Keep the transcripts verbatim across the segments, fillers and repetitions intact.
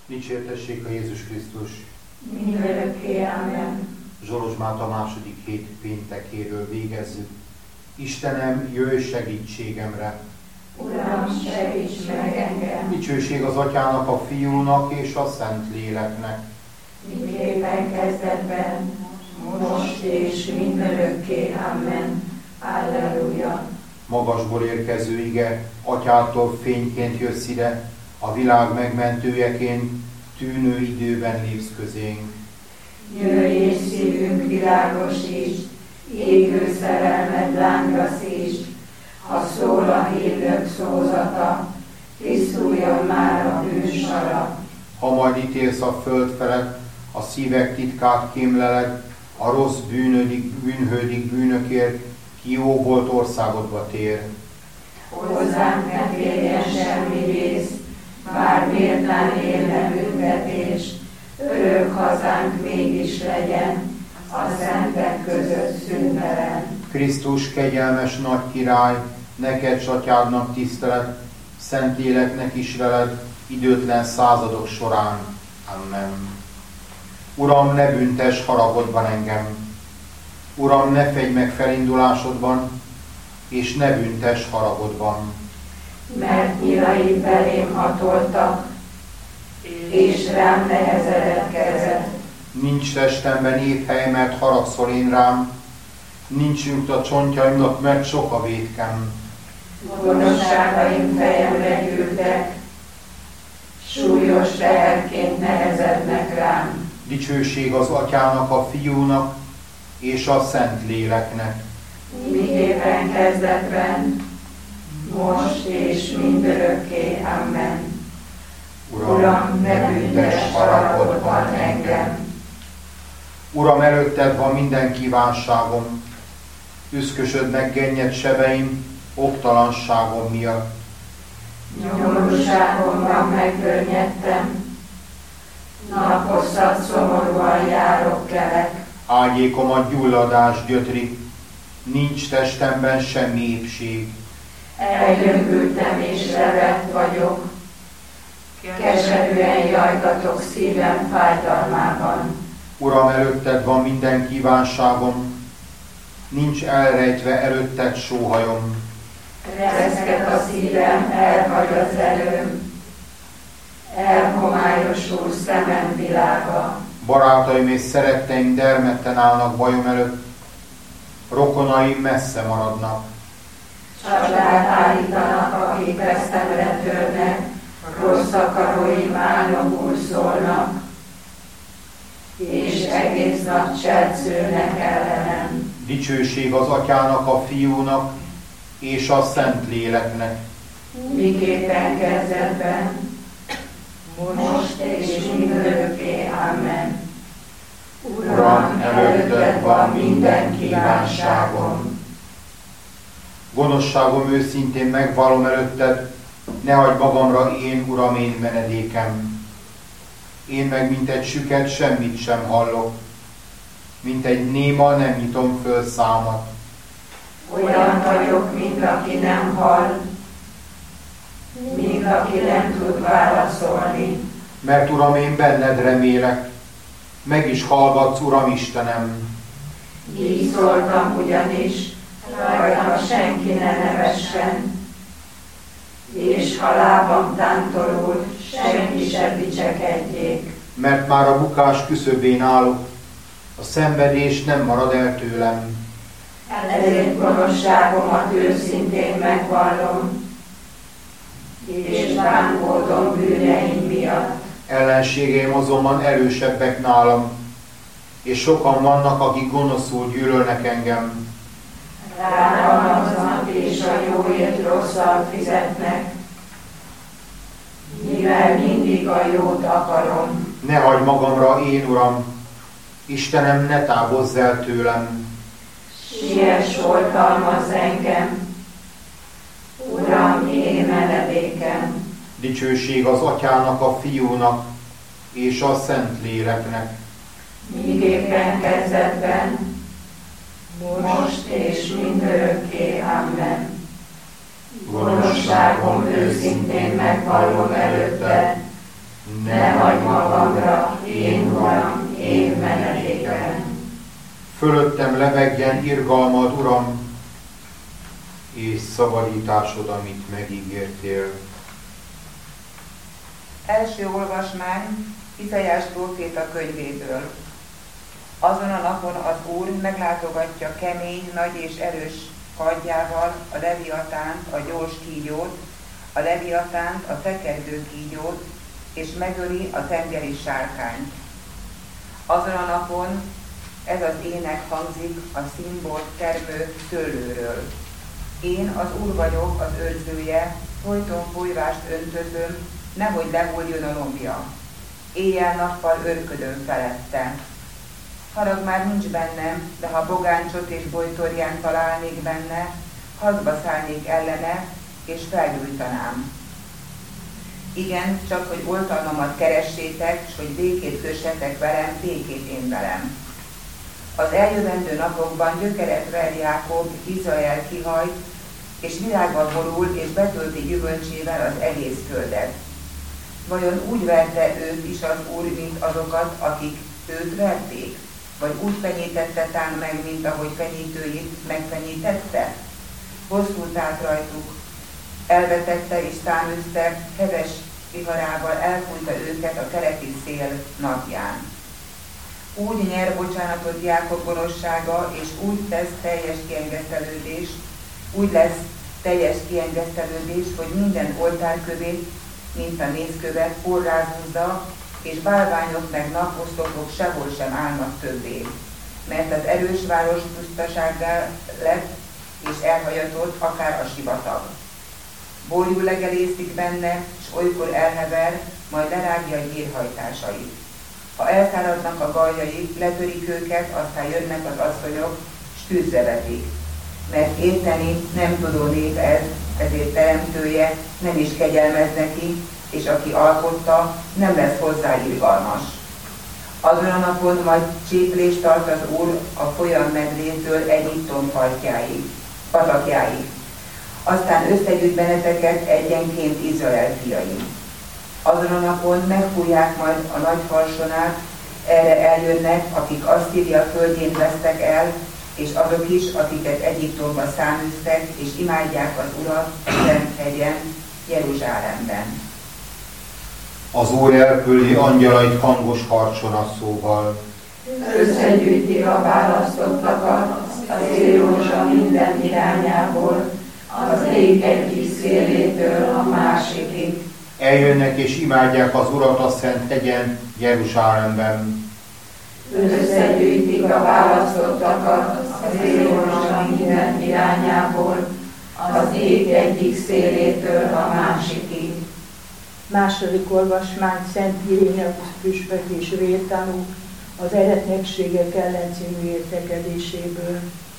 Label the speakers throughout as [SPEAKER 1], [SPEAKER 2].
[SPEAKER 1] Dicsértessék a Jézus Krisztus!
[SPEAKER 2] Mindörökké, amen.
[SPEAKER 1] Zsolozsmát a második hét péntekéről végezzük. Istenem, jöjj segítségemre!
[SPEAKER 2] Uram, segíts meg engem!
[SPEAKER 1] Dicsőség az Atyának, a Fiúnak és a Szentléleknek.
[SPEAKER 2] Miképpen kezdetben, most és mindörökké, amen. Alleluja!
[SPEAKER 1] Magasból érkező ige, Atyától fényként jössz ide, a világ megmentőjeként, tűnő időben lépsz közénk.
[SPEAKER 2] Jöjj és szívünk világosítsd, égő szerelmed lángra szítsd, ha szól a hírnök szózata, tisztuljon már a bűnsara.
[SPEAKER 1] Ha majd ítélsz a föld felett, a szívek titkát kémleled, a rossz bűnödik, bűnhődik bűnökért, ki jó volt országodba tér.
[SPEAKER 2] Hozzánk ne térjen semmi rész, bár méltán élne büntetés, örök hazánk mégis legyen, a szentek között szüntelen.
[SPEAKER 1] Krisztus kegyelmes nagy király, neked s Atyádnak tisztelet, Szentléleknek is veled, időtlen századok során. Amen. Uram, ne büntess haragodban engem. Uram, ne fegy meg felindulásodban, és ne büntess haragodban.
[SPEAKER 2] Mert nyilaid belém hatoltak, és rám nehezedett kezed.
[SPEAKER 1] Nincs testemben éthely, mert haragszol én rám, nincs nyugt a csontjaimnak, mert sok a vétkem.
[SPEAKER 2] Gonoszságaim fejemre gyűltek, súlyos teherként nehezednek rám.
[SPEAKER 1] Dicsőség az Atyának, a Fiúnak és a Szentléleknek.
[SPEAKER 2] Miképpen kezdetben, most és mindörökké, amen. Uram, ne büntess haragodban engem.
[SPEAKER 1] Uram, előtted van minden kívánságom, üszkösöd meg gennyed sebeim, oktalanságom miatt.
[SPEAKER 2] Nyomorúságomban megkörnyedtem, naposszat szomorúan járok kelek.
[SPEAKER 1] Ágyékomat gyulladás gyötri, nincs testemben semmi épség.
[SPEAKER 2] Elgyöngültem és levert vagyok, keserűen jajgatok szívem fájdalmában.
[SPEAKER 1] Uram, előtted van minden kívánságom, nincs elrejtve előtted sóhajom.
[SPEAKER 2] Reszket a szívem, elhagy az előm, elhomályosul szemem világa.
[SPEAKER 1] Barátaim és szeretteim dermedten állnak bajom előtt, rokonaim messze maradnak.
[SPEAKER 2] Csodát állítanak, akik vesztemre törnek, rossz akaróim álmokul szólnak, és egész nap cselszülnek ellenem.
[SPEAKER 1] Dicsőség az Atyának, a Fiúnak és a Szentléleknek.
[SPEAKER 2] Miképpen kezdetben, most és mindörökké, amen.
[SPEAKER 1] Uram, előtted van minden kívánságom. Gonoszságom őszintén megvallom előtted, ne hagyd magamra én, Uram, én menedékem. Én meg, mint egy süket, semmit sem hallok, mint egy néma, nem nyitom föl számat.
[SPEAKER 2] Olyan vagyok, mint aki nem hall, mint aki nem tud válaszolni.
[SPEAKER 1] Mert, Uram, én benned remélek, meg is hallgatsz, Uram Istenem.
[SPEAKER 2] Így szóltam ugyanis, rajtam senki ne nevessen, és ha lábam tántorul, senki se dicsekedjék.
[SPEAKER 1] Mert már a bukás küszöbén állok, a szenvedés nem marad el tőlem.
[SPEAKER 2] Ezért gonoszságomat őszintén megvallom, és bánkódom bűneim miatt.
[SPEAKER 1] Ellenségeim azonban erősebbek nálam, és sokan vannak, akik gonoszul gyűlölnek engem.
[SPEAKER 2] Rágalmaznak és a jóért rosszal fizetnek, mivel mindig a jót akarom.
[SPEAKER 1] Ne hagyd magamra én, Uram, Istenem, ne távozz el tőlem.
[SPEAKER 2] Siess, oltalmazz engem, Uram, én menedékem.
[SPEAKER 1] Dicsőség az Atyának, a Fiúnak és a Szentléleknek.
[SPEAKER 2] Miképpen kezdetben, most és mindörökké, amen. Gonoszságom őszintén megvallom előtted, ne hagyd magamra, én Uram, én menedékem.
[SPEAKER 1] Fölöttem lebegjen irgalmad, Uram, és szabadításod, amit megígértél.
[SPEAKER 3] Első olvasmány Izaiás próféta könyvéből. Azon a napon az Úr meglátogatja kemény, nagy és erős kardjával a leviatánt, a gyors kígyót, a leviatánt, a tekergő kígyót, és megöli a tengeri sárkányt. Azon a napon ez az ének hangzik a színbort termő szőlőről. Én az Úr vagyok, az őrzője, folyton folyvást öntözöm, nehogy lehuljon a lombja. Éjjel-nappal őrködöm felette. Harag már nincs bennem, de ha bogáncsot és bojtorján találnék benne, harcba szállnék ellene, és felgyújtanám. Igen, csak hogy oltalmamat keressétek, s hogy békét kössetek velem, békét én velem. Az eljövendő napokban gyökeret ver Jákob, Izrael kihajt, és virágba borul, és betölti gyümölcsével az egész földet. Vajon úgy verte őt is az Úr, mint azokat, akik őt verték? Vagy úgy fenyítette tán meg, mint ahogy fenyítőit megfenyítette? Bosszút állt rajtuk, elvetette és száműzte, heves viharával elfújta őket a keleti szél napján. Úgy nyer bocsánatot Jákob gonoszsága, és úgy tesz teljes kiengesztelődés, úgy lesz teljes kiengesztelődés, hogy minden oltárkövét, mint a mézkövet porrázúzza, és bálványok meg naposzlopok sehol sem állnak többé. Mert az erős város pusztasággá lett, és elhagyatott akár a sivatag. Borjú legelészik benne, s olykor elhever, majd lerágja a gyírhajtásait. Ha elszáradnak a galjaik, letörik őket, aztán jönnek az asszonyok, s tűzre vetik. Mert érteni nem tudó nép ez, ezért teremtője nem is kegyelmez neki, és aki alkotta, nem lesz hozzá irgalmas. Azon a napon majd cséplést tart az Úr a folyam medrétől Egyiptom partjáig, patakjáig. Aztán összegyűjt benneteket egyenként Izrael fiai. Azon a napon megfújják majd a nagy farsonát, erre eljönnek, akik Asszíria földjén vesztek el, és azok is, akiket Egyiptomba száműztek, és imádják az Urat a Szent hegyen, Jeruzsálemben.
[SPEAKER 1] Az Úr elküldi angyalait hangos harcsonasszóval.
[SPEAKER 2] Összegyűjti a választottakat az Érózsa minden irányából, az ég egyik szélétől a másikig.
[SPEAKER 1] Eljönnek és imádják az Urat a Szent hegyen, Jeruzsálemben.
[SPEAKER 2] Összegyűjtik a választottakat az Érózsa minden irányából, az ég egyik szélétől a másikig.
[SPEAKER 4] Második olvasmány Szent Iréneusz püspök és vértanú az eretnekségek ellen című értekezéséből.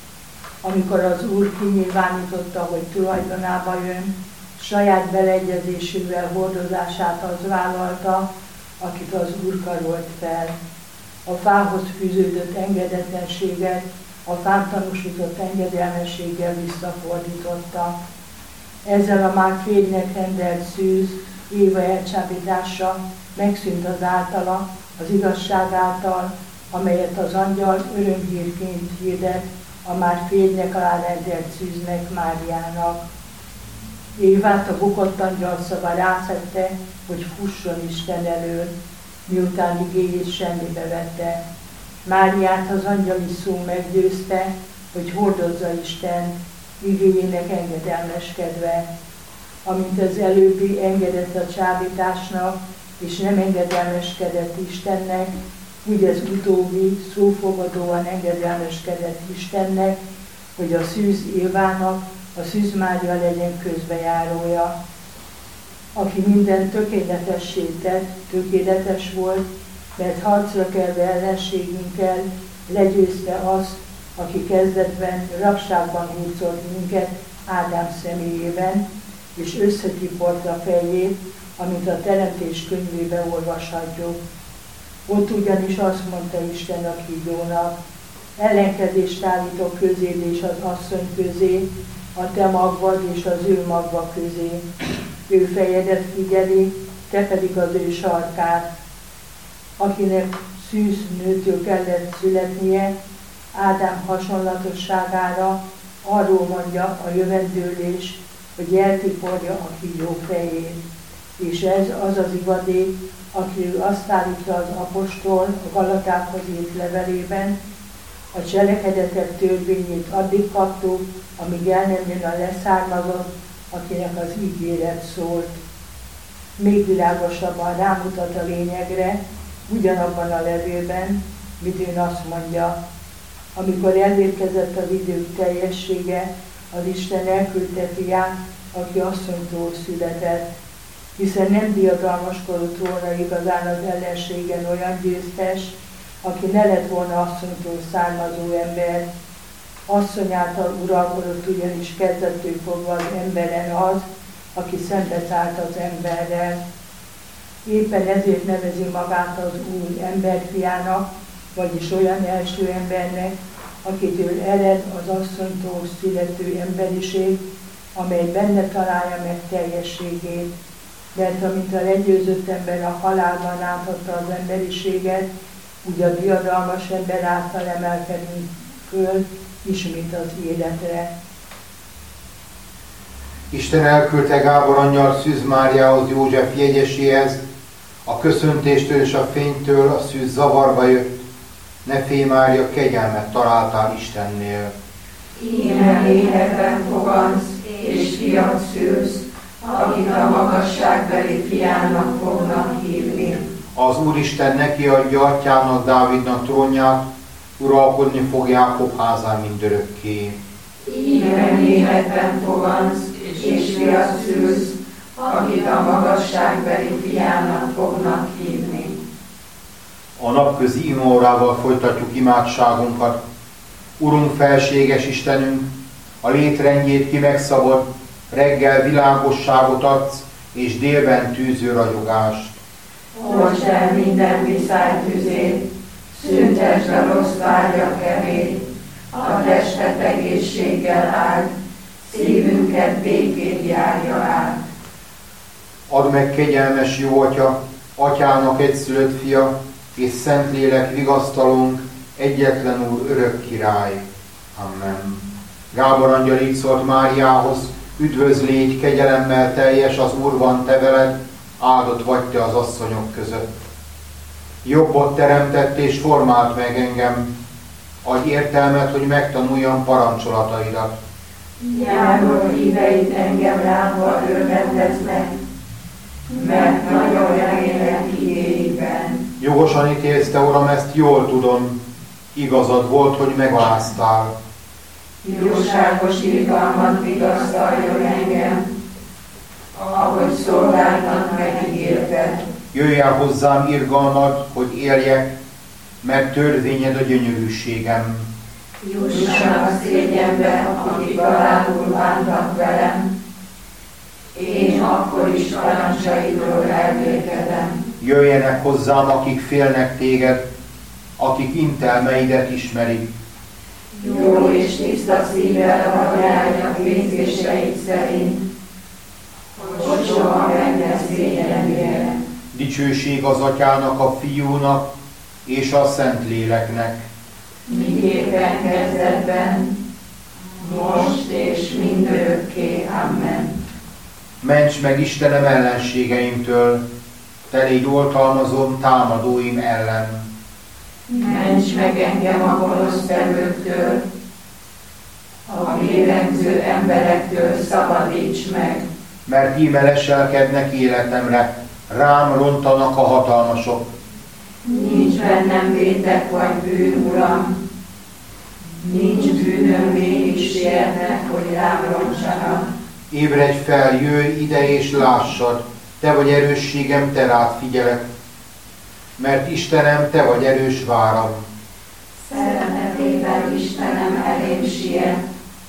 [SPEAKER 4] Amikor az Úr kinyilvánította, hogy tulajdonába jön, saját beleegyezésével hordozását az vállalta, akit az Úr karolt fel. A fához fűződött engedetlenséget a fán tanúsított engedelmességgel visszafordította. Ezzel a már férjnek rendelt szűz, Éva elcsábítása megszűnt az általa, az igazság által, amelyet az angyal örömhírként hirdet a már férjnek alá rendelt szűznek, Máriának. Évát a bukott angyal szava rászette, hogy fusson Isten elől, miután igéjét semmibe vette. Máriát az angyali szó meggyőzte, hogy hordozza Istent, igéjének engedelmeskedve. Amint az előbbi engedett a csábításnak, és nem engedelmeskedett Istennek, úgy az utóbbi szófogadóan engedelmeskedett Istennek, hogy a szűz Évának a szűz Mária legyen közbejárója. Aki minden tökéletessé tett, tökéletes volt, mert harcra kelve ellenségünkkel legyőzte azt, aki kezdetben rabságban hurcolt minket Ádám személyében, és összetiporta fejét, amit a Teremtés könyvébe olvashatjuk. Ott ugyanis azt mondta Isten a kígyónak, ellenkezést állítok közéd és az asszony közé, a te magvad és az ő magva közé. Ő fejedet figyeli, te pedig az ő sarkát. Akinek szűz nőtől kellett születnie, Ádám hasonlatosságára, arról mondja a jövendőlés, hogy eltiporja a kígyó fejét. És ez az az ivadék, akiről azt állítja az apostol a Galatákhoz írt levelében, a cselekedetek törvényét addig kaptuk, amíg el nem jön a leszármazott, akinek az ígéret szólt. Még világosabban rámutat a lényegre, ugyanabban a levélben, midőn azt mondja, amikor elérkezett az idők teljessége, az Isten elküldte fiát, aki asszonytól született, hiszen nem diadalmaskodott volna igazán az ellenségen olyan győztes, aki ne lett volna asszonytól származó ember. Asszony által uralkodott ugyanis kezdettől fogva az emberen az, aki szembeszállt az emberrel. Éppen ezért nevezi magát az Úr emberfiának, vagyis olyan első embernek, akitől ered az asszonytól születő emberiség, amely benne találja meg teljességét. Mert amint a legyőzött ember a halálban átadta az emberiséget, úgy a diadalmas ember által emelkedünk föl, ismét az életre.
[SPEAKER 1] Isten elküldte Gábor angyal Szűz Máriához, József jegyeséhez, a köszöntéstől és a fénytől a szűz zavarba jött. Ne félj, Mária, kegyelmet találtál Istennél.
[SPEAKER 2] Íme éhetben fogansz, és fiat szülsz, akit a magasságbeli fiának fognak hívni.
[SPEAKER 1] Az Úristen neki adja atyának, Dávidnak trónját, uralkodni fog Jákob házán mindörökké.
[SPEAKER 2] Íme éhetben fogansz, és fiat szülsz, akit a magasságbeli fiának fognak hívni.
[SPEAKER 1] A napközi imaórával folytatjuk imádságunkat. Urunk, felséges Istenünk, a létrendjét ki megszabad, reggel világosságot adsz, és délben tűző ragyogást.
[SPEAKER 2] Oltsd el minden viszálytüzét, szüntesd a rossz vágyak evét, a testet egészséggel áld, szívünket békét járja át.
[SPEAKER 1] Add meg, kegyelmes jó Atya, Atyának egyszülött fia, és Szentlélek vigasztalunk, egyetlen Úr, örök király. Amen. Gábor angyal így szólt Máriához, üdvözl, légy kegyelemmel teljes, az Úr van te veled, áldott vagy te az asszonyok között. Jobbot teremtett és formált meg engem, adj értelmet, hogy megtanuljam parancsolataidat.
[SPEAKER 2] Járó híveit engem lámba örvendeznek, mert nagyon remélek igéiben.
[SPEAKER 1] Jogosan ítélsz te, Uram, ezt jól tudom, igazad volt, hogy megaláztál.
[SPEAKER 2] Jóságos irgalmat vigasztaljon engem, ahogy szolgáltnak megígérted.
[SPEAKER 1] Jöjj el hozzám irgalmad, hogy éljek, mert törvényed a gyönyörűségem.
[SPEAKER 2] Jussanak szégyenbe, akik alául bántak velem, én akkor is parancsaidról elvékedem.
[SPEAKER 1] Jöjjenek hozzám, akik félnek téged, akik intelmeidet ismerik.
[SPEAKER 2] Jó és tiszta szívvel hagyjálják végzéseid szerint, hogy soha meg ne szégyenljenek.
[SPEAKER 1] Dicsőség az Atyának, a Fiúnak és a Szentléleknek.
[SPEAKER 2] Miképpen kezdetben, most és mindörökké. Amen.
[SPEAKER 1] Ments meg, Istenem, ellenségeimtől, te légy oltalmazom támadóim ellen.
[SPEAKER 2] Ments meg engem a gonosz tevőktől, a vérengző emberektől szabadíts meg.
[SPEAKER 1] Mert íme leselkednek életemre, rám rontanak a hatalmasok.
[SPEAKER 2] Nincs bennem vétek vagy bűn, Uram, nincs bűnöm, mégis sietnek, hogy rám rontsanak.
[SPEAKER 1] Ébredj fel, jöjj ide és lássad, te vagy erősségem, te rád figyelek. Mert Istenem, te vagy erős váram.
[SPEAKER 2] Szeretetével Istenem elém siet.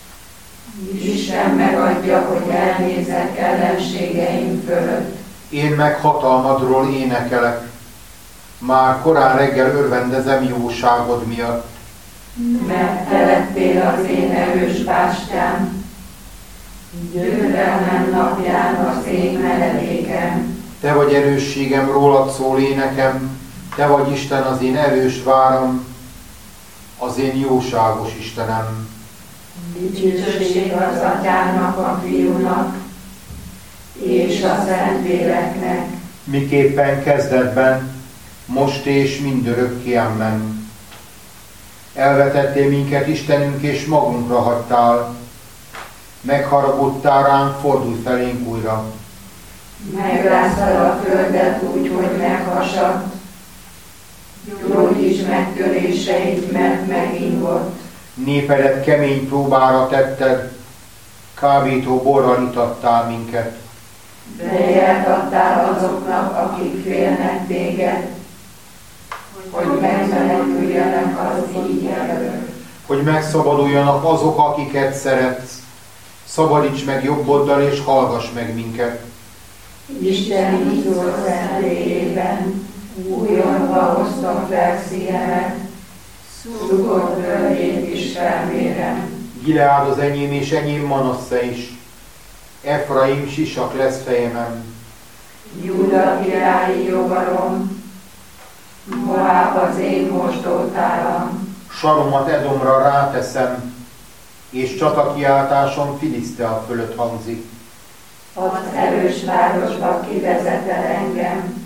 [SPEAKER 2] Isten megadja, hogy elnézek ellenségeim fölött.
[SPEAKER 1] Én meg hatalmadról énekelek. Már korán reggel örvendezem jóságod miatt.
[SPEAKER 2] Mert te lettél az én erős bástyám, győzelmem napján az én menedékem.
[SPEAKER 1] Te vagy erősségem, rólad szól énekem, Te vagy Isten, az én erős váram, az én jóságos Istenem.
[SPEAKER 2] Dicsőség az Atyának, a Fiúnak és a Szentléleknek,
[SPEAKER 1] miképpen kezdetben, most és mindörökké, amen. Elvetettél minket, Istenünk, és magunkra hagytál. Megharagudtál ránk, fordulj felénk újra.
[SPEAKER 2] Megráztad a földet úgy, hogy meghasadt, gyógyíts megtöréseit, mert megingott.
[SPEAKER 1] Népedet kemény próbára tetted, kábító borral itattál minket.
[SPEAKER 2] De jelt adtál azoknak, akik félnek téged, hogy megmeneküljenek az így elől.
[SPEAKER 1] Hogy megszabaduljanak azok, akiket szeretsz. Szabadíts meg jobboddal, és hallgass meg minket.
[SPEAKER 2] Isten ízó szentélyében újonnan hoztam fel szívemet, szurkott völgyét is felmérem.
[SPEAKER 1] Gileád az enyém, és enyém Manasse is. Efraim sisak lesz fejemen.
[SPEAKER 2] Júda királyi jogarom, Moáb az én mosdótáram.
[SPEAKER 1] Saromat Edomra ráteszem, és csatakiáltásom Filisztea fölött hangzik.
[SPEAKER 2] Az erős városba kivezetel engem,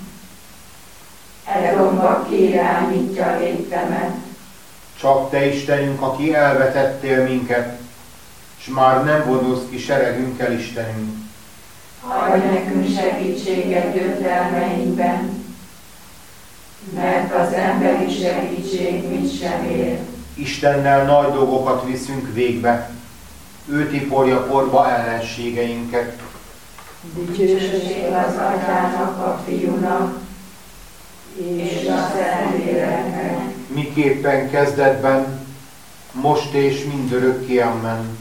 [SPEAKER 2] Edomba kiirányítja léptemet.
[SPEAKER 1] Csak Te, Istenünk, aki elvetettél minket, s már nem vonulsz ki seregünkkel, Istenünk.
[SPEAKER 2] Adj nekünk segítséget győzelmeinkben, mert az emberi segítség mit sem ér.
[SPEAKER 1] Istennel nagy dolgokat viszünk végbe, ő tiporja porba ellenségeinket.
[SPEAKER 2] Dicsőség az Atyának, a Fiúnak és a Szentléleknek,
[SPEAKER 1] Miképpen kezdetben, most és mindörökké, amen.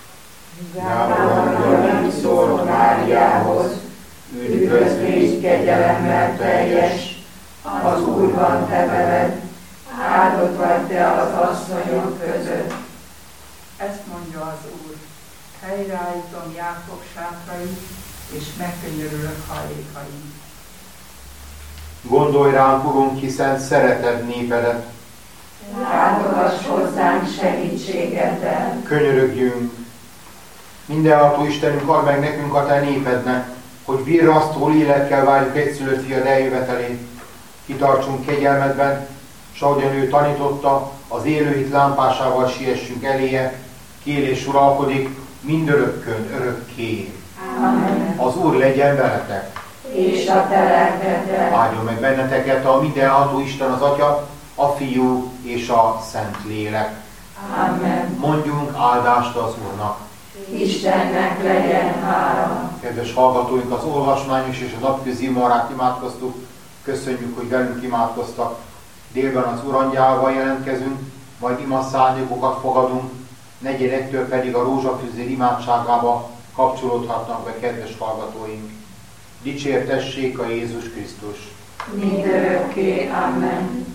[SPEAKER 2] Gábor szólt Máriához, üdvözlégy kegyelemmel teljes, az Úr van te veled, áldott vagy te az asszonyok között.
[SPEAKER 5] Ezt mondja az Úr, helyreállítom Jákob sátrait, és megkönyörülök hajlékain.
[SPEAKER 1] Gondolj ránk, Urunk, hiszen szereted népedet.
[SPEAKER 2] Látogass hozzánk segítségeddel.
[SPEAKER 1] Könyörögjünk. Mindenható Istenünk, add meg nekünk a Te népednek, hogy virrasztó lélekkel várjuk egyszülött fiad eljövetelét. Kitartsunk kegyelmedben, s ahogyan ő tanította, az élőhit lámpásával siessünk eléje, kél és uralkodik mindörökkön, örökké.
[SPEAKER 2] Amen.
[SPEAKER 1] Az Úr legyen veletek.
[SPEAKER 2] És a te lelkeddel.
[SPEAKER 1] Áldjon meg benneteket a mindenható Isten, az Atya, a Fiú és a Szentlélek.
[SPEAKER 2] Amen.
[SPEAKER 1] Mondjunk áldást az Úrnak.
[SPEAKER 2] Istennek legyen hála.
[SPEAKER 1] Kedves hallgatóink, az olvasmányos és a napközi imarát imádkoztuk. Köszönjük, hogy velünk imádkoztak. Délben az Urangyálval jelentkezünk, majd imaszárnyagokat fogadunk, negyedektől pedig a rózsafüzér imádságába kapcsolódhatnak be kedves hallgatóink. Dicsértessék a Jézus Krisztus!
[SPEAKER 2] Mindörökké. Amen.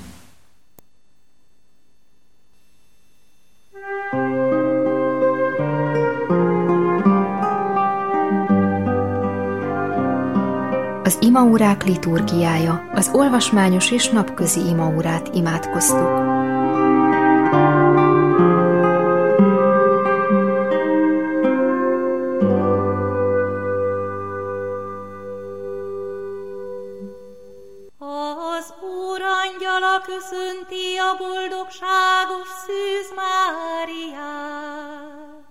[SPEAKER 6] Az imaórák liturgiája, az olvasmányos és napközi imaórát imádkoztuk.
[SPEAKER 7] Az Úr angyala köszönti a boldogságos szűz Máriát.